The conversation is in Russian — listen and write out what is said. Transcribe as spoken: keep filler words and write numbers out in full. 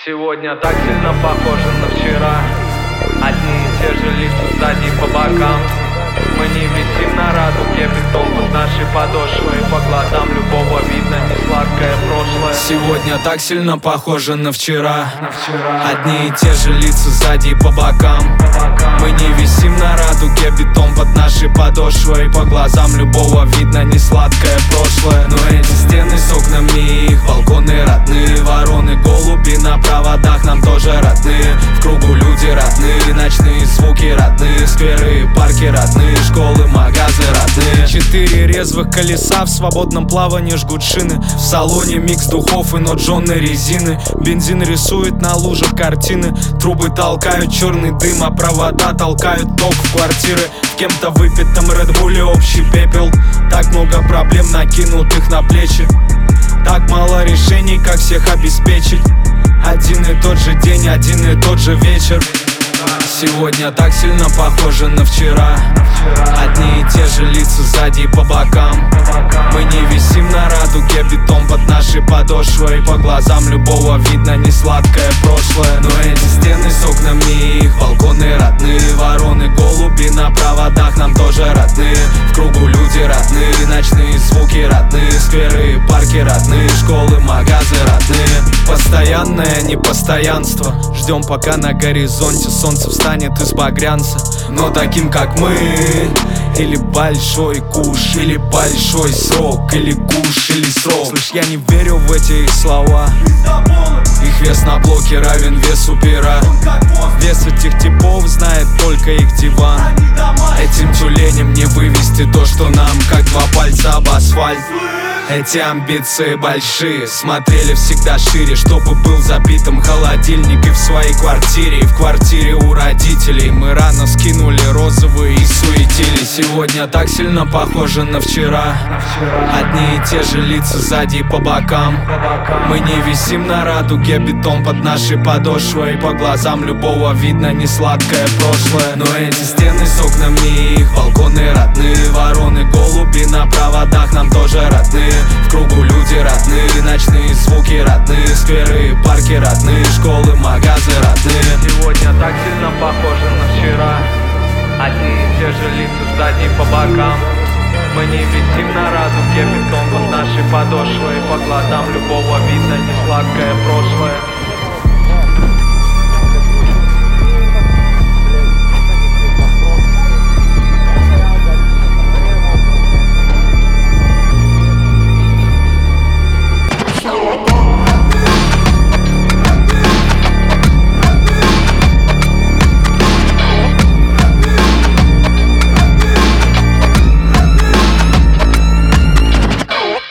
Сегодня так сильно похоже на вчера. Одни и те же лица сзади и по бокам. Мы не висим на радуге, бетон под нашей подошвой. По глазам любого видно несладкое прошлое. Сегодня так сильно похоже на вчера. Одни и те же лица сзади и по бокам. Мы не висим на радуге, бетон под нашей подошвой. По глазам любого видно несладкое прошлое. Но эти стены с окнами, их балконы родные. Вороны, голуби на проводах нам тоже родные. В кругу люди родные, ночные звуки родные. Скверы, парки родные, школы, магазы родные. Четыре резвых колеса в свободном плавании жгут шины. В салоне микс духов и ноджонной резины. Бензин рисует на лужах картины. Трубы толкают черный дым, а провода толкают ток в квартиры. В кем-то выпитом редбуле общий пепел. Так много проблем накинутых на плечи. Так мало решений, как всех обеспечить. Один и тот же день, один и тот же вечер. Сегодня так сильно похоже на вчера. Одни и те же лица сзади и по бокам. Мы не висим на радуге, бетон под нашей подошвой. По глазам любого видно несладкое прошлое. Но эти стены с окнами, их балконы родные. Вороны, голуби на проводах нам тоже родные. В кругу люди родные, ночные звуки родные. Скверы, парки родные, школы, магазы родные. Постоянное непостоянство. Ждем, пока на горизонте солнце встанет из багрянца. Но таким, как мы, или большой куш, или большой срок, или куш, или срок. Слышь, я не верю в эти их слова. Их вес на блоке равен весу пера. Вес этих типов знает только их диван. Этим тюленям не вывести то, что нам, как два пальца об асфальт. Эти амбиции большие, смотрели всегда шире, чтобы был забитым холодильник и в своей квартире, и в квартире у родителей. Мы рано скинули розовые и суетились. Сегодня так сильно похоже на вчера. Одни и те же лица сзади и по бокам. Мы не висим на радуге, бетон под нашей подошвой. По глазам любого видно несладкое прошлое. Но эти стены с окнами, их балконы родные. Вороны, голуби на проводах нам тоже родные. В кругу люди родные, ночные звуки родные. Скверы, парки родные, школы, магазы родные. Сегодня так сильно похоже на вчера. Одни и те же лица сзади и по бокам. Мы не висим на радуге, бетон под нашей подошвой. По глазам любого видно несладкое прошлое.